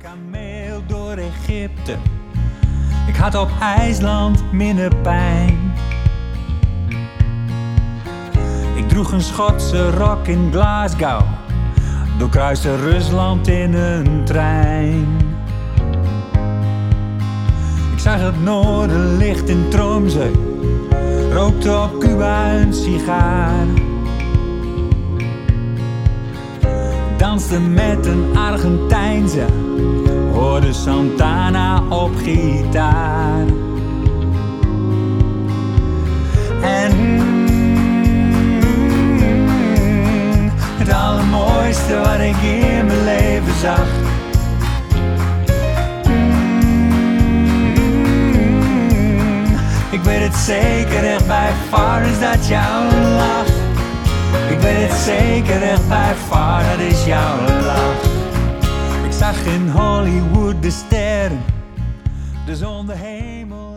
kameel door Egypte. Ik had op IJsland minder pijn. Ik droeg een Schotse rok in Glasgow. Doorkruiste Rusland in een trein. Ik zag het noorderlicht in Tromsø. Rookte op Cuba een sigaar. Danste met een Argentijnse. Hoorde Santana op gitaar. En het allermooiste wat ik in mijn leven zag. Ik weet het zeker echt bij far is dat jouw lach. Ik weet het zeker echt bij far, dat is jouw lach. Ik zag in Hollywood de sterren, de zon, de hemel.